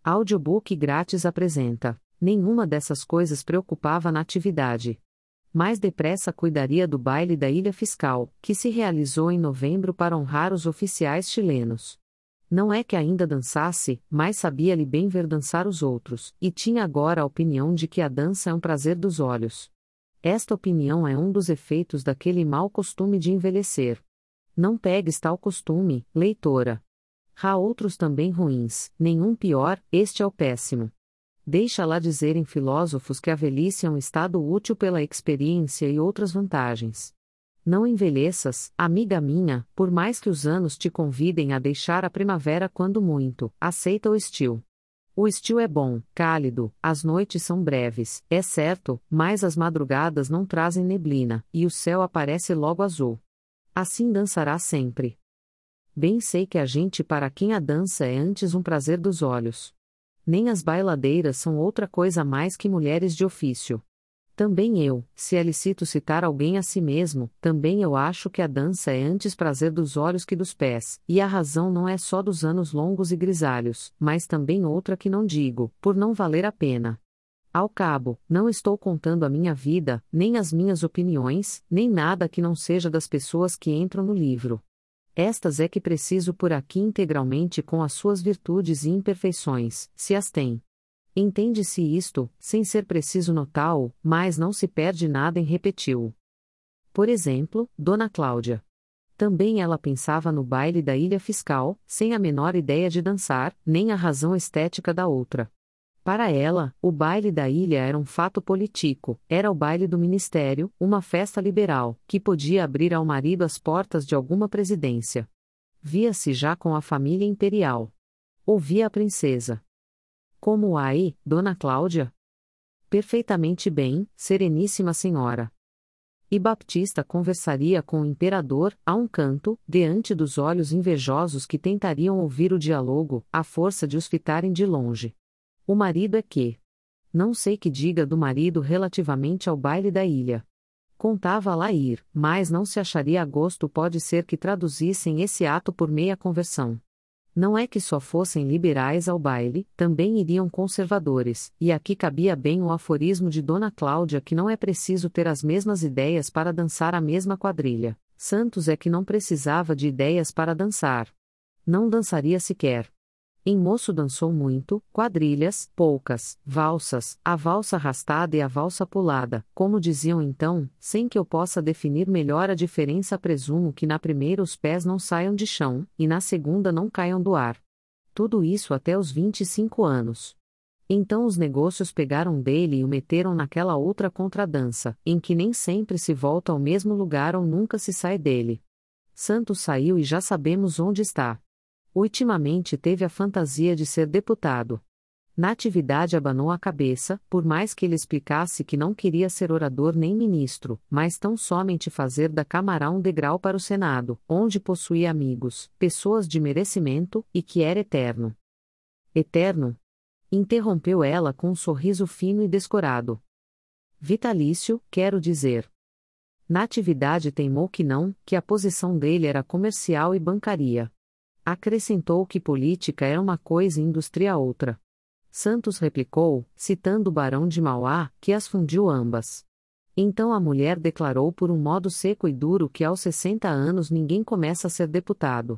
Audiobook grátis apresenta. Nenhuma dessas coisas preocupava Natividade. Mais depressa cuidaria do baile da Ilha Fiscal, que se realizou em novembro para honrar os oficiais chilenos. Não é que ainda dançasse, mas sabia-lhe bem ver dançar os outros, e tinha agora a opinião de que a dança é um prazer dos olhos. Esta opinião é um dos efeitos daquele mau costume de envelhecer. Não pegues tal costume, leitora. Há outros também ruins, nenhum pior, este é o péssimo. Deixa lá dizerem filósofos que a velhice é um estado útil pela experiência e outras vantagens. Não envelheças, amiga minha, por mais que os anos te convidem a deixar a primavera quando muito, aceita o estio. O estio é bom, cálido, as noites são breves, é certo, mas as madrugadas não trazem neblina, e o céu aparece logo azul. Assim dançará sempre. Bem sei que a gente para quem a dança é antes um prazer dos olhos. Nem as bailadeiras são outra coisa mais que mulheres de ofício. Também eu, se é lícito citar alguém a si mesmo, também eu acho que a dança é antes prazer dos olhos que dos pés, e a razão não é só dos anos longos e grisalhos, mas também outra que não digo, por não valer a pena. Ao cabo, não estou contando a minha vida, nem as minhas opiniões, nem nada que não seja das pessoas que entram no livro. Estas é que preciso por aqui integralmente com as suas virtudes e imperfeições, se as tem. Entende-se isto, sem ser preciso notá-lo, mas não se perde nada em repeti-lo. Por exemplo, Dona Cláudia. Também ela pensava no baile da Ilha Fiscal, sem a menor ideia de dançar, nem a razão estética da outra. Para ela, o baile da ilha era um fato político, era o baile do ministério, uma festa liberal, que podia abrir ao marido as portas de alguma presidência. Via-se já com a família imperial. Ouvia a princesa. Como aí, Dona Cláudia? Perfeitamente bem, sereníssima senhora. E Baptista conversaria com o imperador, a um canto, diante dos olhos invejosos que tentariam ouvir o diálogo, à força de os fitarem de longe. O marido é que? Não sei que diga do marido relativamente ao baile da ilha. Contava lá ir, mas não se acharia a gosto, pode ser que traduzissem esse ato por meia conversão. Não é que só fossem liberais ao baile, também iriam conservadores, e aqui cabia bem o aforismo de Dona Cláudia que não é preciso ter as mesmas ideias para dançar a mesma quadrilha. Santos é que não precisava de ideias para dançar. Não dançaria sequer. Em moço dançou muito, quadrilhas, polcas, valsas, a valsa arrastada e a valsa pulada, como diziam então, sem que eu possa definir melhor a diferença. Presumo que na primeira os pés não saiam de chão, e na segunda não caiam do ar. Tudo isso até os 25 anos. Então os negócios pegaram dele e o meteram naquela outra contradança, em que nem sempre se volta ao mesmo lugar ou nunca se sai dele. Santos saiu e já sabemos onde está. Ultimamente teve a fantasia de ser deputado. Natividade abanou a cabeça, por mais que ele explicasse que não queria ser orador nem ministro, mas tão somente fazer da Câmara um degrau para o Senado, onde possuía amigos, pessoas de merecimento, e que era eterno. Eterno? Interrompeu ela com um sorriso fino e descorado. Vitalício, quero dizer. Natividade teimou que não, que a posição dele era comercial e bancaria. Acrescentou que política era uma coisa e indústria outra. Santos replicou, citando o Barão de Mauá, que as fundiu ambas. Então a mulher declarou por um modo seco e duro que aos 60 anos ninguém começa a ser deputado.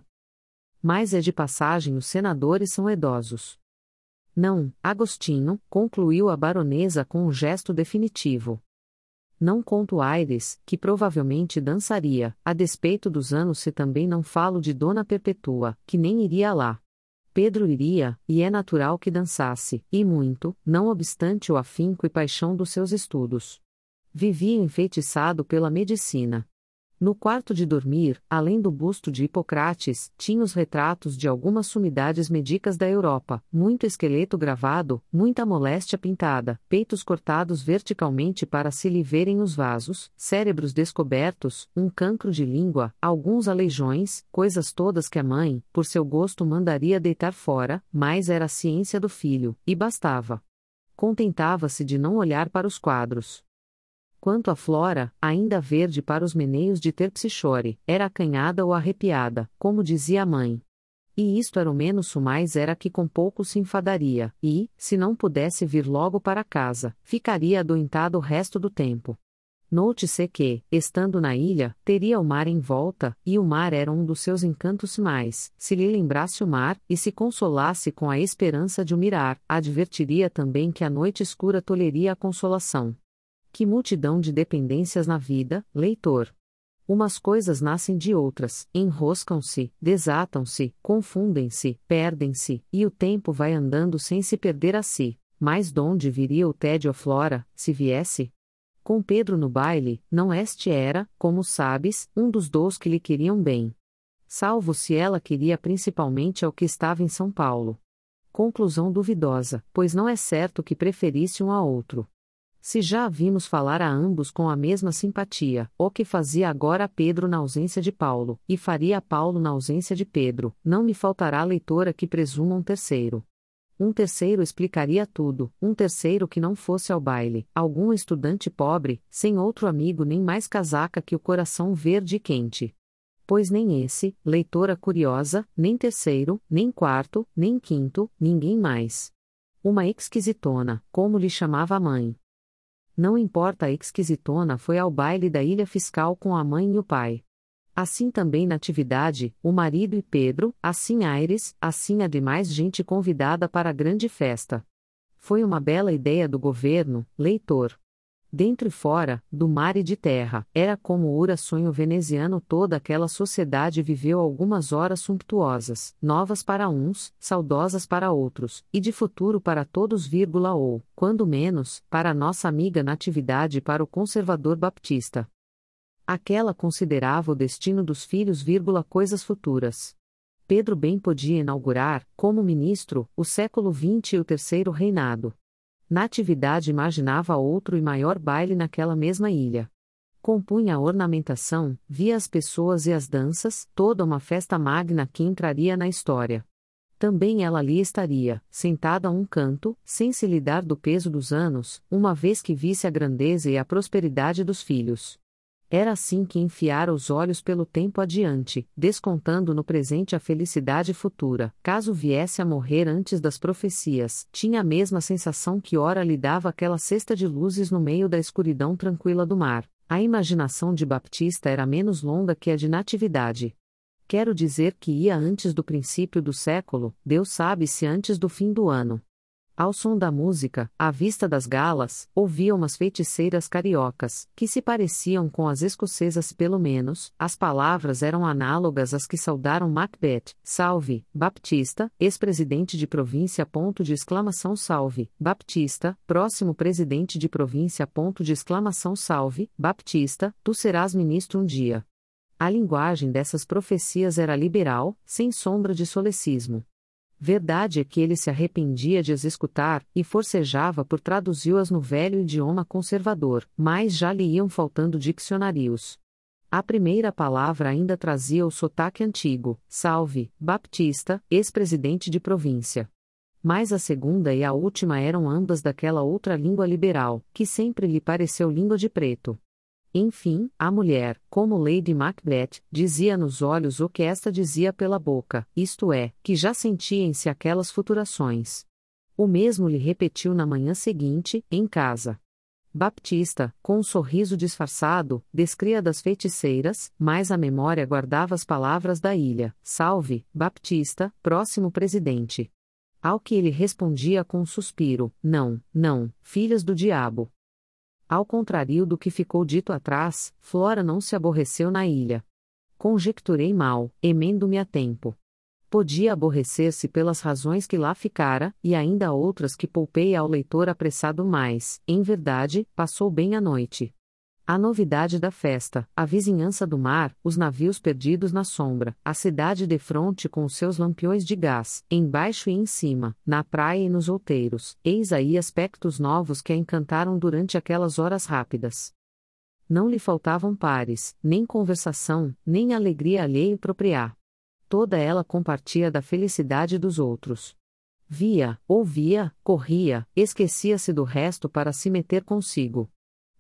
Mas é de passagem, os senadores são idosos. Não, Agostinho, concluiu a baronesa com um gesto definitivo. Não conto Aires, que provavelmente dançaria, a despeito dos anos, se também não falo de Dona Perpetua, que nem iria lá. Pedro iria, e é natural que dançasse, e muito, não obstante o afinco e paixão dos seus estudos. Vivia enfeitiçado pela medicina. No quarto de dormir, além do busto de Hipocrates, tinha os retratos de algumas sumidades médicas da Europa, muito esqueleto gravado, muita moléstia pintada, peitos cortados verticalmente para se lhe verem os vasos, cérebros descobertos, um cancro de língua, alguns aleijões, coisas todas que a mãe, por seu gosto, mandaria deitar fora, mas era a ciência do filho, e bastava. Contentava-se de não olhar para os quadros. Quanto à Flora, ainda verde para os meneios de Terpsichore, era acanhada ou arrepiada, como dizia a mãe. E isto era o menos o mais era que com pouco se enfadaria, e, se não pudesse vir logo para casa, ficaria adoentado o resto do tempo. Note-se que, estando na ilha, teria o mar em volta, e o mar era um dos seus encantos mais, se lhe lembrasse o mar, e se consolasse com a esperança de o mirar, advertiria também que a noite escura tolheria a consolação. Que multidão de dependências na vida, leitor! Umas coisas nascem de outras, enroscam-se, desatam-se, confundem-se, perdem-se, e o tempo vai andando sem se perder a si. Mas donde viria o tédio a Flora, se viesse? Com Pedro no baile, não este era, como sabes, um dos dois que lhe queriam bem. Salvo se ela queria principalmente ao que estava em São Paulo. Conclusão duvidosa, pois não é certo que preferisse um a outro. Se já a vimos falar a ambos com a mesma simpatia, o que fazia agora Pedro na ausência de Paulo, e faria a Paulo na ausência de Pedro, não me faltará leitora que presuma um terceiro. Um terceiro explicaria tudo, um terceiro que não fosse ao baile, algum estudante pobre, sem outro amigo nem mais casaca que o coração verde e quente. Pois nem esse, leitora curiosa, nem terceiro, nem quarto, nem quinto, ninguém mais. Uma exquisitona, como lhe chamava a mãe. Não importa, a exquisitona foi ao baile da Ilha Fiscal com a mãe e o pai. Assim também Natividade, o marido e Pedro, assim Aires, assim a demais gente convidada para a grande festa. Foi uma bela ideia do governo, leitor. Dentro e fora, do mar e de terra, era como ura sonho veneziano. Toda aquela sociedade viveu algumas horas sumptuosas, novas para uns, saudosas para outros, e de futuro para todos, ou, quando menos, para nossa amiga Natividade e para o conservador baptista. Aquela considerava o destino dos filhos, coisas futuras. Pedro bem podia inaugurar, como ministro, o século XX e o terceiro reinado. Natividade imaginava outro e maior baile naquela mesma ilha. Compunha a ornamentação, via as pessoas e as danças, toda uma festa magna que entraria na história. Também ela ali estaria, sentada a um canto, sem se lidar do peso dos anos, uma vez que visse a grandeza e a prosperidade dos filhos. Era assim que enfiara os olhos pelo tempo adiante, descontando no presente a felicidade futura. Caso viesse a morrer antes das profecias, tinha a mesma sensação que ora lhe dava aquela cesta de luzes no meio da escuridão tranquila do mar. A imaginação de Baptista era menos longa que a de Natividade. Quero dizer que ia antes do princípio do século, Deus sabe se antes do fim do ano. Ao som da música, à vista das galas, ouvia umas feiticeiras cariocas, que se pareciam com as escocesas pelo menos. As palavras eram análogas às que saudaram Macbeth: salve, Baptista, ex-presidente de província. Salve, Baptista, próximo presidente de província. Salve, Baptista, tu serás ministro um dia. A linguagem dessas profecias era liberal, sem sombra de solecismo. Verdade é que ele se arrependia de as escutar, e forcejava por traduzi-las no velho idioma conservador, mas já lhe iam faltando dicionários. A primeira palavra ainda trazia o sotaque antigo: salve, Baptista, ex-presidente de província. Mas a segunda e a última eram ambas daquela outra língua liberal, que sempre lhe pareceu língua de preto. Enfim, a mulher, como Lady Macbeth, dizia nos olhos o que esta dizia pela boca, isto é, que já sentia em si aquelas futurações. O mesmo lhe repetiu na manhã seguinte, em casa. Baptista, com um sorriso disfarçado, descria das feiticeiras, mas a memória guardava as palavras da ilha: salve, Baptista, próximo presidente. Ao que ele respondia com um suspiro: não, não, filhas do diabo. Ao contrário do que ficou dito atrás, Flora não se aborreceu na ilha. Conjecturei mal, emendo-me a tempo. Podia aborrecer-se pelas razões que lá ficara, e ainda outras que poupei ao leitor apressado, mas, em verdade, passou bem a noite. A novidade da festa, a vizinhança do mar, os navios perdidos na sombra, a cidade defronte com os seus lampiões de gás, embaixo e em cima, na praia e nos outeiros, eis aí aspectos novos que a encantaram durante aquelas horas rápidas. Não lhe faltavam pares, nem conversação, nem alegria alheia e propriar. Toda ela compartia da felicidade dos outros. Via, ouvia, corria, esquecia-se do resto para se meter consigo.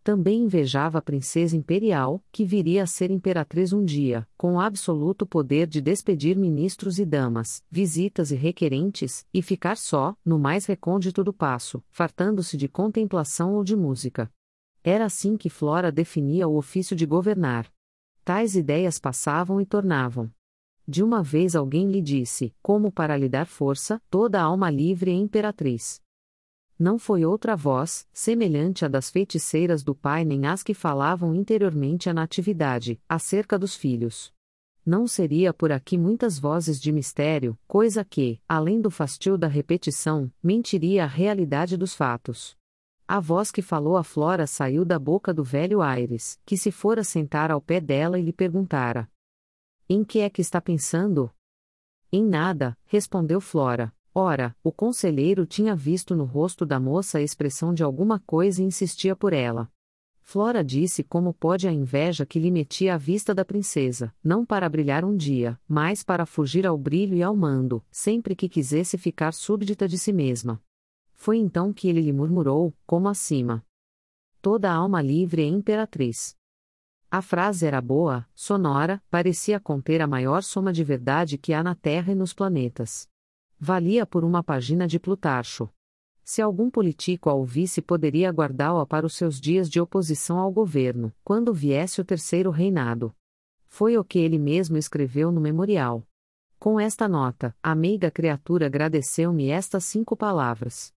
Também invejava a princesa imperial, que viria a ser imperatriz um dia, com o absoluto poder de despedir ministros e damas, visitas e requerentes, e ficar só, no mais recôndito do paço, fartando-se de contemplação ou de música. Era assim que Flora definia o ofício de governar. Tais ideias passavam e tornavam. De uma vez alguém lhe disse, como para lhe dar força, toda a alma livre é imperatriz. Não foi outra voz, semelhante à das feiticeiras do pai nem às que falavam interiormente a Natividade, acerca dos filhos. Não seria por aqui muitas vozes de mistério, coisa que, além do fastio da repetição, mentiria a realidade dos fatos. A voz que falou a Flora saiu da boca do velho Aires, que se fora sentar ao pé dela e lhe perguntara: Em que é que está pensando? Em nada, respondeu Flora. Ora, o conselheiro tinha visto no rosto da moça a expressão de alguma coisa e insistia por ela. Flora disse como pode a inveja que lhe metia à vista da princesa, não para brilhar um dia, mas para fugir ao brilho e ao mando, sempre que quisesse ficar súbdita de si mesma. Foi então que ele lhe murmurou, como acima: Toda a alma livre é imperatriz. A frase era boa, sonora, parecia conter a maior soma de verdade que há na Terra e nos planetas. Valia por uma página de Plutarco. Se algum político a ouvisse, poderia guardá-la para os seus dias de oposição ao governo, quando viesse o terceiro reinado. Foi o que ele mesmo escreveu no memorial. Com esta nota, a meiga criatura agradeceu-me estas 5 palavras.